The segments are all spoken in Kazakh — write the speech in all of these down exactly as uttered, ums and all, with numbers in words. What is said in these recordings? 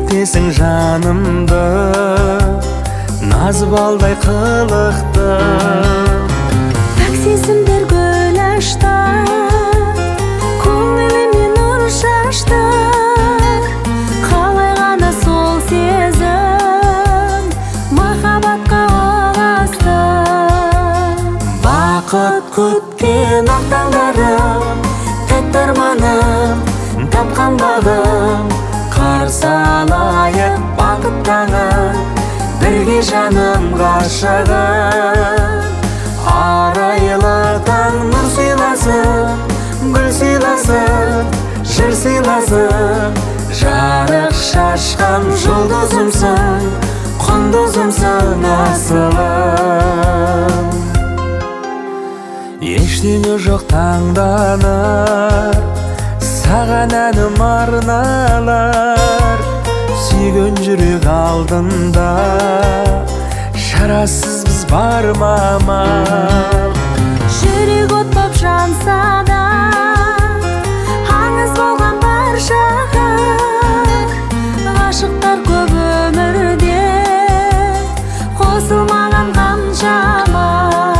етесің жанымды, назы балдай қылықты. Пәк сезімдер гүл ашты, көңіліме нұр шашты. Қалай ғана сол сезім махаббатқа ұласты. Бақыт күткен ақ таңдарым, тәтті арманым, тапқан бағым. Қарсы алайық бақыт таңын, бірге жаным ғашығым. Арайлы таң нұр сыйласын, гүл сыйласын, жыр сыйласын. Жарық шашқан жұлдызымсың, құндызымсың асылым. Ештеңе жоқ таңданыр, саған әнім арналар. Сүйген жүрек алдында, шарасыз біз бар ма амал. Жүрек от боп жанса да, аңыз болған баршаға. Ғашықтар көп өмірде, қосылмаған қаншама.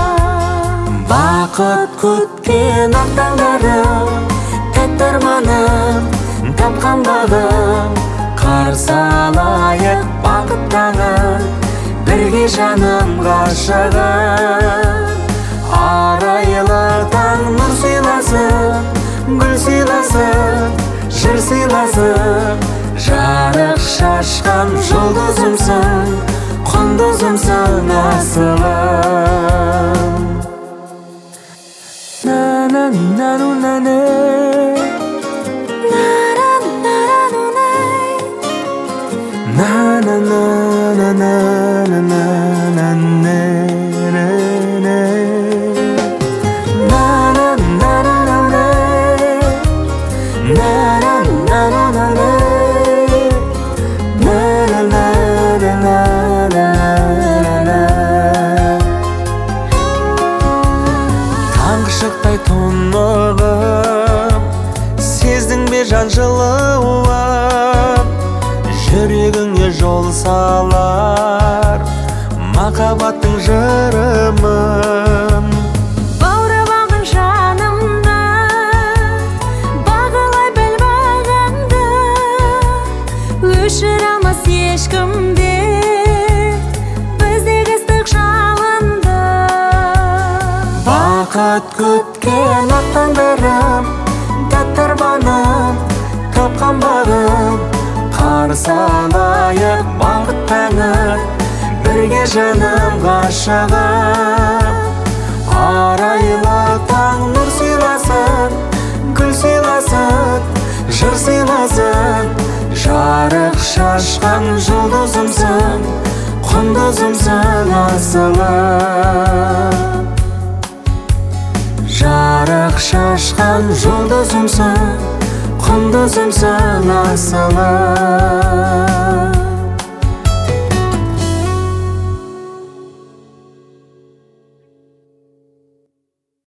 Бақыт күткен ақ таңдарым, тәтті арманым, тапқан бағым. Қарсы алайық бақыт таңын, бірге жаным ғашығым. Арайлы таң нұр сыйласын, гүл сыйласын, жыр сыйласын. Жарық шашқан жұлдызымсың, құндызымсың асылым. На-на-на-на-на-на, таңғышықтай тұнығым, сездің бе жан жылуым. Жүрегіңе жол салар махаббаттың жырымын. Баурап алдың жанымды, бағалай біл бағыңды. Өшіре алмас ешкімде біздегі ыстық жалынды. Бақыт күткен ақ таңдарым, тәтті арманым, тапқан бағым. Қарсы алайық бақыт таңын, бірге жаным ғашығым. Арайлы таң нұр сыйласын, гүл сыйласын, жыр сыйласын. Жарық шашқан жұлдызымсың, құндызымсың асылым. Жарық шашқан жұлдызымсың, құндызымсың асылым.